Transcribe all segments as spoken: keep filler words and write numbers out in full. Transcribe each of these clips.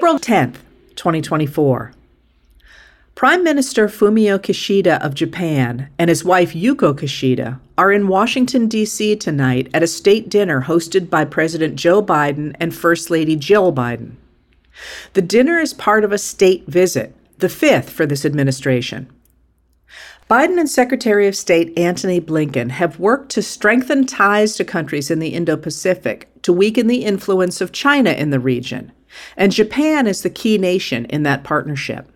April tenth, twenty twenty-four. Prime Minister Fumio Kishida of Japan and his wife Yuko Kishida are in Washington, D C tonight at a state dinner hosted by President Joe Biden and First Lady Jill Biden. The dinner is part of a state visit, the fifth for this administration. Biden and Secretary of State Antony Blinken have worked to strengthen ties to countries in the Indo-Pacific to weaken the influence of China in the region, and Japan is the key nation in that partnership.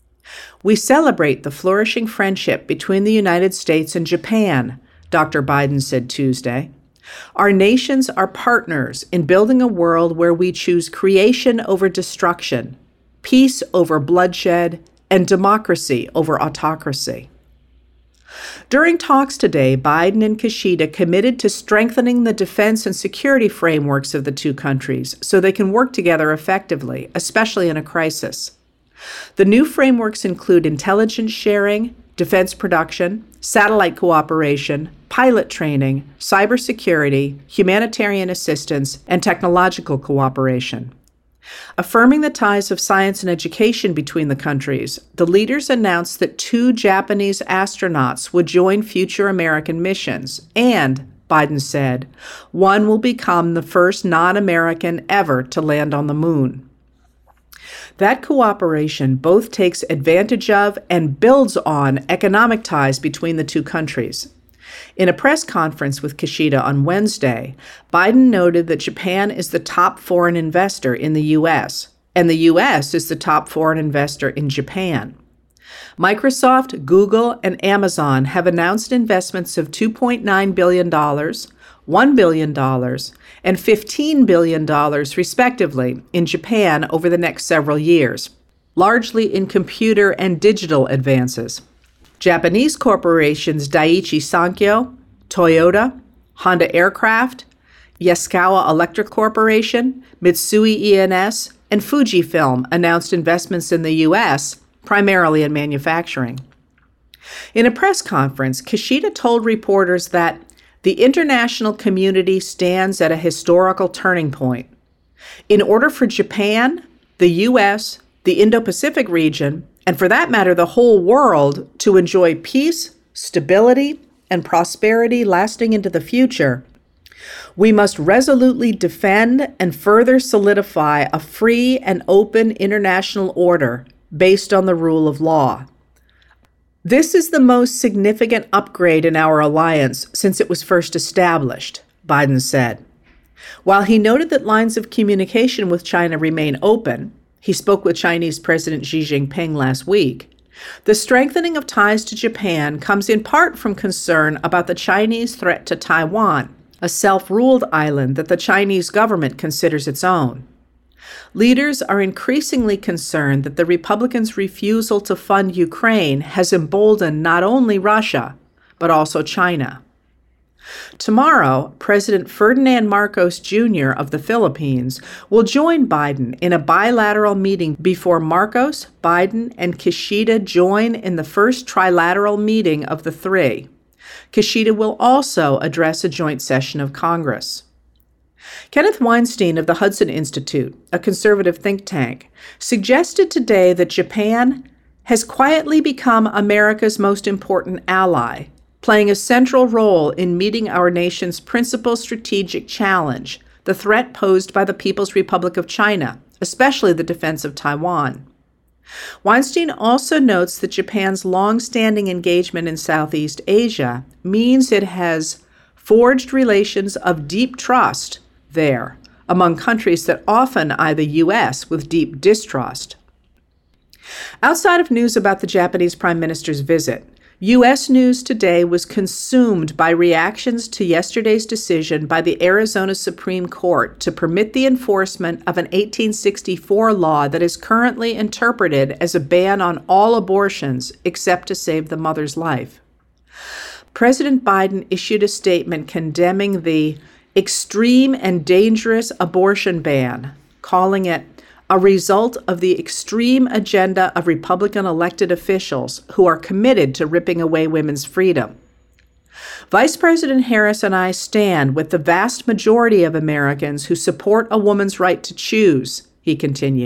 We celebrate the flourishing friendship between the United States and Japan, Doctor Biden said Tuesday. Our nations are partners in building a world where we choose creation over destruction, peace over bloodshed, and democracy over autocracy. During talks today, Biden and Kishida committed to strengthening the defense and security frameworks of the two countries so they can work together effectively, especially in a crisis. The new frameworks include intelligence sharing, defense production, satellite cooperation, pilot training, cybersecurity, humanitarian assistance, and technological cooperation. Affirming the ties of science and education between the countries, the leaders announced that two Japanese astronauts would join future American missions, and, Biden said, one will become the first non-American ever to land on the moon. That cooperation both takes advantage of and builds on economic ties between the two countries. In a press conference with Kishida on Wednesday, Biden noted that Japan is the top foreign investor in the U S, and the U S is the top foreign investor in Japan. Microsoft, Google, and Amazon have announced investments of two point nine billion dollars, one billion dollars, and fifteen billion dollars, respectively, in Japan over the next several years, largely in computer and digital advances. Japanese corporations Daiichi Sankyo, Toyota, Honda Aircraft, Yaskawa Electric Corporation, Mitsui E and S, and Fujifilm announced investments in the U S, primarily in manufacturing. In a press conference, Kishida told reporters that the international community stands at a historical turning point. In order for Japan, the U S, the Indo-Pacific region, and for that matter, the whole world, to enjoy peace, stability, and prosperity lasting into the future, we must resolutely defend and further solidify a free and open international order based on the rule of law. This is the most significant upgrade in our alliance since it was first established, Biden said. While he noted that lines of communication with China remain open, he spoke with Chinese President Xi Jinping last week, the strengthening of ties to Japan comes in part from concern about the Chinese threat to Taiwan, a self-ruled island that the Chinese government considers its own. Leaders are increasingly concerned that the Republicans' refusal to fund Ukraine has emboldened not only Russia, but also China. Tomorrow, President Ferdinand Marcos Junior of the Philippines will join Biden in a bilateral meeting before Marcos, Biden, and Kishida join in the first trilateral meeting of the three. Kishida will also address a joint session of Congress. Kenneth Weinstein of the Hudson Institute, a conservative think tank, suggested today that Japan has quietly become America's most important ally, playing a central role in meeting our nation's principal strategic challenge, the threat posed by the People's Republic of China, especially the defense of Taiwan. Weinstein also notes that Japan's long-standing engagement in Southeast Asia means it has forged relations of deep trust there among countries that often eye the U S with deep distrust. Outside of news about the Japanese Prime Minister's visit, U S news today was consumed by reactions to yesterday's decision by the Arizona Supreme Court to permit the enforcement of an eighteen sixty-four law that is currently interpreted as a ban on all abortions except to save the mother's life. President Biden issued a statement condemning the extreme and dangerous abortion ban, calling it a result of the extreme agenda of Republican elected officials who are committed to ripping away women's freedom. Vice President Harris and I stand with the vast majority of Americans who support a woman's right to choose, he continued.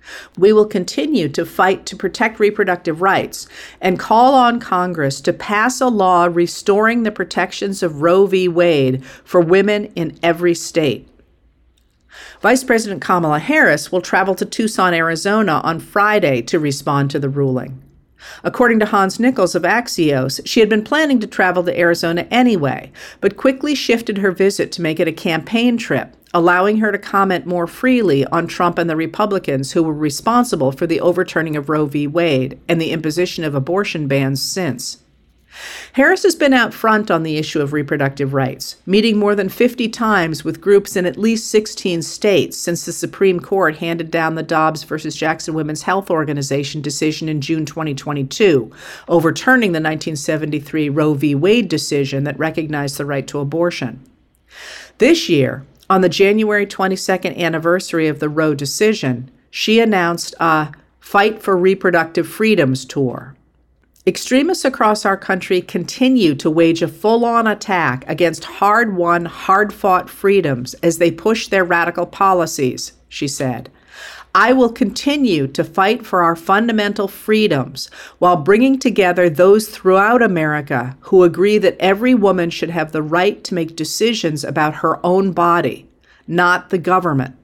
We will continue to fight to protect reproductive rights and call on Congress to pass a law restoring the protections of Roe v. Wade for women in every state. Vice President Kamala Harris will travel to Tucson, Arizona on Friday to respond to the ruling. According to Hans Nichols of Axios, she had been planning to travel to Arizona anyway, but quickly shifted her visit to make it a campaign trip, allowing her to comment more freely on Trump and the Republicans who were responsible for the overturning of Roe v. Wade and the imposition of abortion bans since. Harris has been out front on the issue of reproductive rights, meeting more than fifty times with groups in at least sixteen states since the Supreme Court handed down the Dobbs versus Jackson Women's Health Organization decision in June twenty twenty-two, overturning the nineteen seventy-three Roe v. Wade decision that recognized the right to abortion. This year, on the January twenty-second anniversary of the Roe decision, she announced a Fight for Reproductive Freedoms tour. Extremists across our country continue to wage a full-on attack against hard-won, hard-fought freedoms as they push their radical policies, she said. I will continue to fight for our fundamental freedoms while bringing together those throughout America who agree that every woman should have the right to make decisions about her own body, not the government.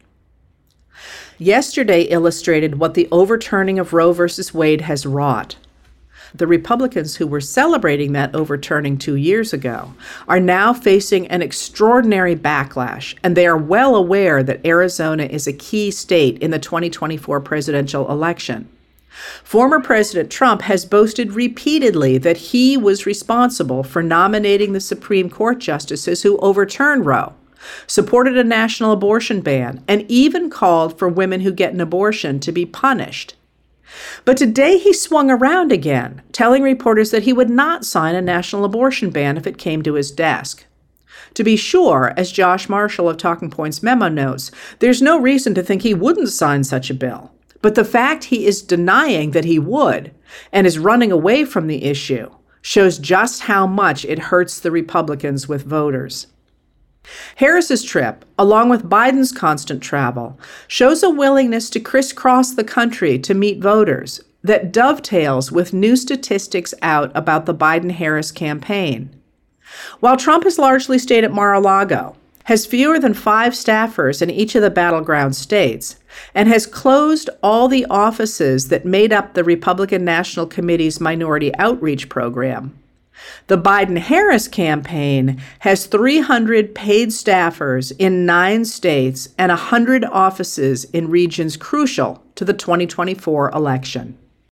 Yesterday illustrated what the overturning of Roe v. Wade has wrought. The Republicans who were celebrating that overturning two years ago are now facing an extraordinary backlash, and they are well aware that Arizona is a key state in the twenty twenty-four presidential election. Former President Trump has boasted repeatedly that he was responsible for nominating the Supreme Court justices who overturned Roe, supported a national abortion ban, and even called for women who get an abortion to be punished. But today he swung around again, telling reporters that he would not sign a national abortion ban if it came to his desk. To be sure, as Josh Marshall of Talking Points memo notes, there's no reason to think he wouldn't sign such a bill. But the fact he is denying that he would and is running away from the issue shows just how much it hurts the Republicans with voters. Harris's trip, along with Biden's constant travel, shows a willingness to crisscross the country to meet voters that dovetails with new statistics out about the Biden-Harris campaign. While Trump has largely stayed at Mar-a-Lago, has fewer than five staffers in each of the battleground states, and has closed all the offices that made up the Republican National Committee's Minority Outreach Program, the Biden-Harris campaign has three hundred paid staffers in nine states and one hundred offices in regions crucial to the twenty twenty-four election.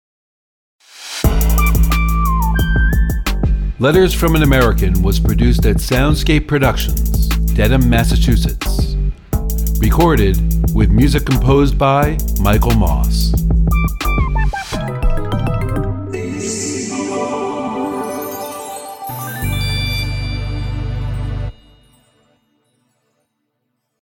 Letters from an American was produced at Soundscape Productions, Dedham, Massachusetts. Recorded with music composed by Michael Moss.